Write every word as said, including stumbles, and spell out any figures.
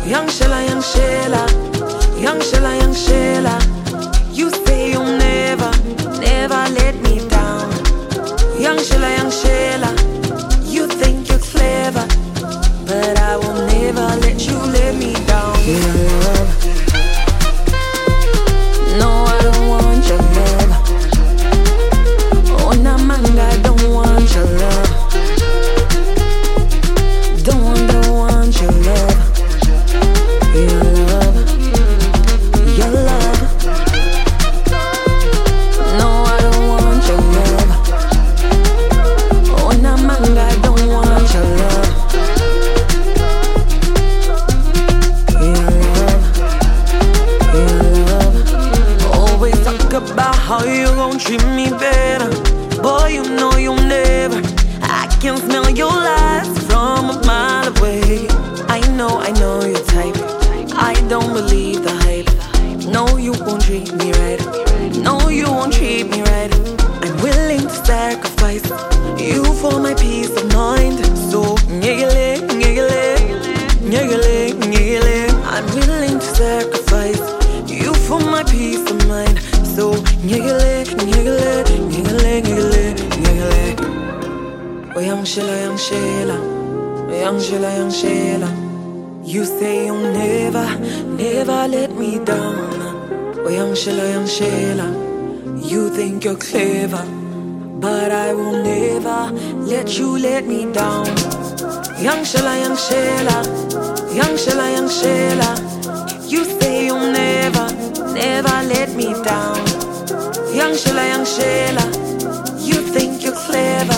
Young Shella, young Shella, young Shella, young Shella. You say you'll never, never let me down. Young Shella, young Shella. You think you're clever, but I will never let you let me down. Your love. No, I don't want your love. Oh, Namanga, I don't want your love. Don't, don't want your love. Your love. Your love. No, I don't want your love. Oh, Namanga, I don't want your love. Your love. Your love. Always talk about how you gon' treat me better. Boy, you know you'll never. I can smell your lies from a mile away. I know, I know your type. I don't believe the hype. No, you won't treat me right. No, you won't treat me right. I'm willing to sacrifice you for my peace of mind. So, nyegele, nyegele, nyegele, nyegele. I'm willing to sacrifice you for my peace of mind. So, nyegele, nyegele, nyegele, nyegele, nyegele. Oh, young Shella, young Shella. Oh, young Shella, young Shella. You say you'll never, never let me down. Oh, young Shella, young Shella. You think you're clever, but I will never let you let me down. Young Shella, young Shella. Young Shella, young Shella. You say you'll never, never let me down. Young Shella, young Shella. You think you're clever,